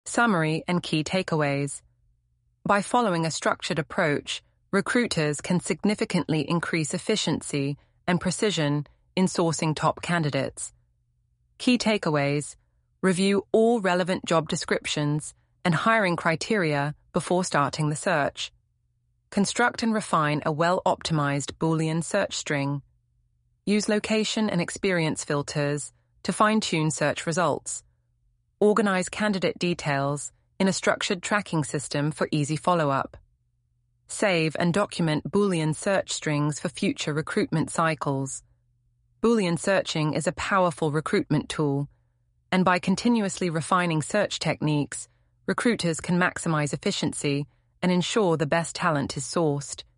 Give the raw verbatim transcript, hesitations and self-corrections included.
Summary and key takeaways. By following a structured approach, recruiters can significantly increase efficiency and precision in sourcing top candidates. Key takeaways: review all relevant job descriptions and hiring criteria before starting the search. Construct and refine a well-optimized Boolean search string. Use location and experience filters to fine-tune search results. Organize candidate details in a structured tracking system for easy follow-up. Save and document Boolean search strings for future recruitment cycles. Boolean searching is a powerful recruitment tool, and by continuously refining search techniques, recruiters can maximize efficiency and ensure the best talent is sourced.